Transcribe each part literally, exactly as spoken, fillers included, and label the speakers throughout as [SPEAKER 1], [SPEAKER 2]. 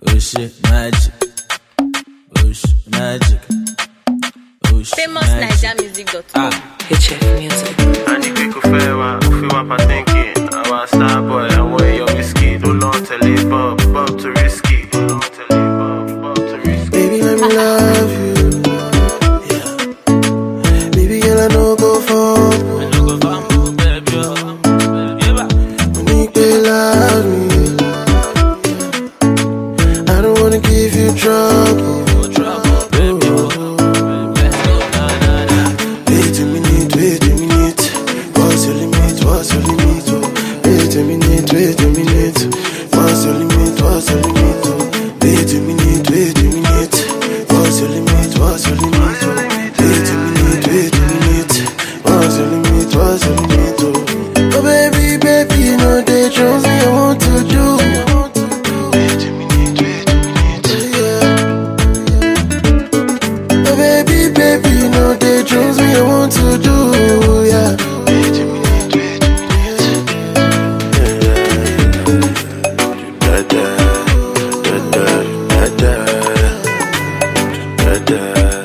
[SPEAKER 1] Oh shit, magic. Oh shit, magic. Oh shit,
[SPEAKER 2] famous naija music dot com.
[SPEAKER 1] Ah,
[SPEAKER 3] H F Music.
[SPEAKER 4] And if you could fair one, if you want to think it, I want star boy, I wear your whiskey. Don't know to leave Bob, Bob to risky. Don't know to leave Bob, Bob to risky.
[SPEAKER 5] Baby, let me love you. Yeah. Baby, girl, I know go for.
[SPEAKER 1] I no go bamboo, baby. Yeah,
[SPEAKER 5] Monique, they love me. I don't wanna give you trouble.
[SPEAKER 1] no trouble, baby. Let's go, na na na.
[SPEAKER 5] Wait a minute, wait a minute. What's your limit? What's your limit? Oh. Wait a minute, wait a minute. What's your limit? What's your limit? Oh. Wait a minute, wait a minute. What's your limit? What's your limit? Oh. Wait a minute, wait a minute. What's your limit? What's your limit? Oh, oh baby, baby, you know they chose me. I want to do. Wait a minute, wait a minute. Yeah. Oh baby, baby, you know they chose me. I want to do. Yeah. Wait a minute, wait a minute. Da da da da da da da da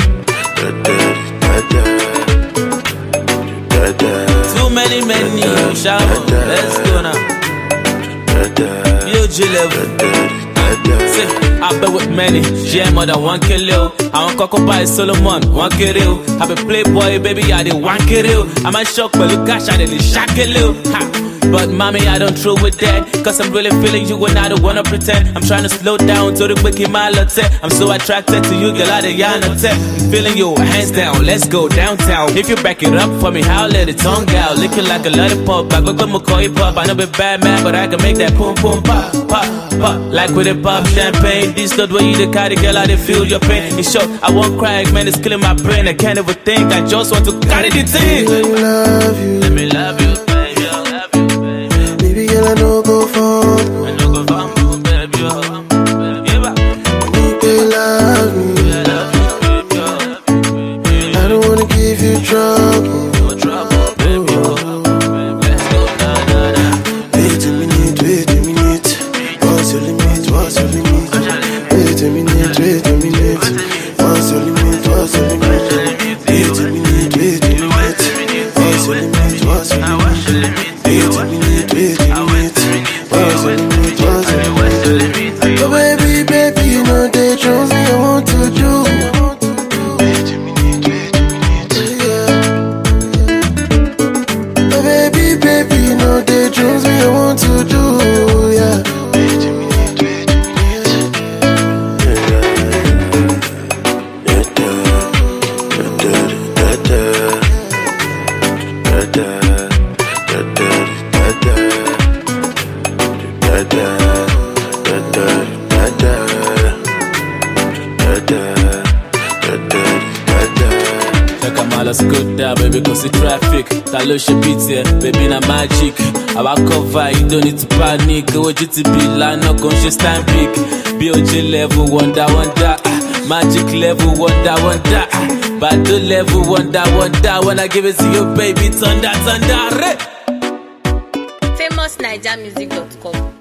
[SPEAKER 5] da da.
[SPEAKER 1] Too many men need shower. Let's go now. B O G level. Say, I've been with many, yeah, more than one kill. I want Coco by Solomon, one kill. I be playboy, baby, I did one kill. I'm a shock, but look, gosh, I didn't shock a But mommy, I don't throw with that, cause I'm really feeling you and I don't wanna pretend. I'm trying to slow down to the wicked malote. I'm so attracted to you, girl, I the yanate. I'm feeling you, hands down, let's go downtown. If you back it up for me, I'll let it tongue out. Licking like a lollipop, I go go McCoy pop. I know be bad man, but I can make that boom boom pop, pop, pop. Like with a pop champagne. This not where you the carry, girl, I dey feel your pain. It's short, I won't cry, man, it's killing my brain. I can't ever think, I just want to carry the thing.
[SPEAKER 5] Let me love you.
[SPEAKER 1] Let me love you, baby, I love you, baby.
[SPEAKER 5] Baby, girl, I know go for.
[SPEAKER 1] I no go bamboo, baby, oh, baby. Yeah,
[SPEAKER 5] Monique, they love me.
[SPEAKER 1] I love you, baby, I love you, baby.
[SPEAKER 5] I don't wanna give you trouble.
[SPEAKER 1] No trouble, baby, oh, baby. Let's go, na na na.
[SPEAKER 5] Wait a minute, wait a minute. What's your limit? What's your limit? Wait a minute, wait a minute. What's your limit? What's your limit? Wait a minute, wait a minute. What's your limit? What's your limit? Wait a minute, wait a minute. What's your limit? What's your limit? Oh baby, baby, you know they chose me. I want to do. Wait a minute, wait a minute. Yeah. Oh baby, baby, you know they chose me. I want to do. Yeah. Wait a minute, wait a minute. Da da da da da da da da da da
[SPEAKER 1] Check out my last good there, baby, cause the traffic. That low shit beats here, baby, na magic. Our cover, you don't need to panic. Go G T B, line up, conscious time peak. B O G level, wonder, wonder. Ah. Magic level, wonder, wonder. Ah. Bado level, wonder, wonder. When I give it to you, baby, thunder, thunder.
[SPEAKER 2] famous naija music dot com.